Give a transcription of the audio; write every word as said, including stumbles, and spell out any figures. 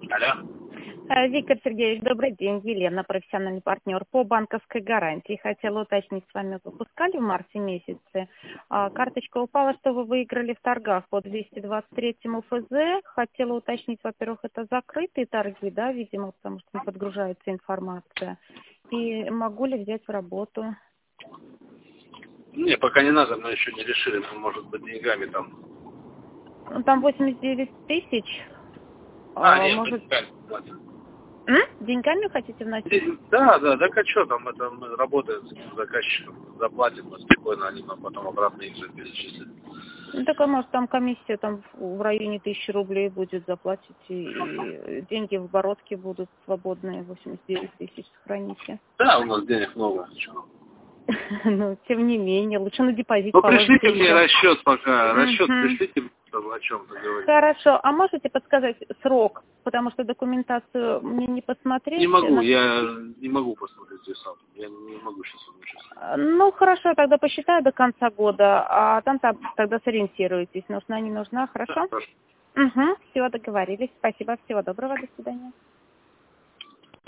Алло. Э, Виктор Сергеевич, добрый день. Елена, профессиональный партнер по банковской гарантии. Хотела уточнить с вами, выпускали в марте месяце. А, Карточка упала, что вы выиграли в торгах по двести двадцать третьему ФЗ. Хотела уточнить, во-первых, это закрытые торги, да, видимо, потому что не подгружается информация. И могу ли взять в работу? Не, пока не надо, мы еще не решили, ну, может быть, деньгами там. Ну, там восемьдесят девять тысяч. А, А, нет, может, деньгами платят. м? Деньгами хотите вносить? Да, да, так а что там, это мы работаем с заказчиком, заплатим, мы спокойно, они нам потом обратно их же перечислят. Ну, так, а может, там комиссия там в в районе тысячи рублей будет, заплатить, и и деньги в оборотке будут свободные, восемьдесят девять тысяч сохраните. Да, у нас денег много. Чё. Но, тем не менее, лучше на депозит Ну, положить пришлите мне еще. расчет пока, расчет Мгм. пришлите, чтобы о чем-то говорить. Хорошо, а можете подсказать срок? Потому что документацию мне не Не посмотреть. могу, на- я не могу посмотреть здесь сам. Я не могу сейчас выключиться. Ну, хорошо, тогда посчитаю до конца года, а там там тогда сориентируйтесь, нужна, не нужна, Да, хорошо? хорошо. Угу, все, договорились. Спасибо, всего доброго, до свидания.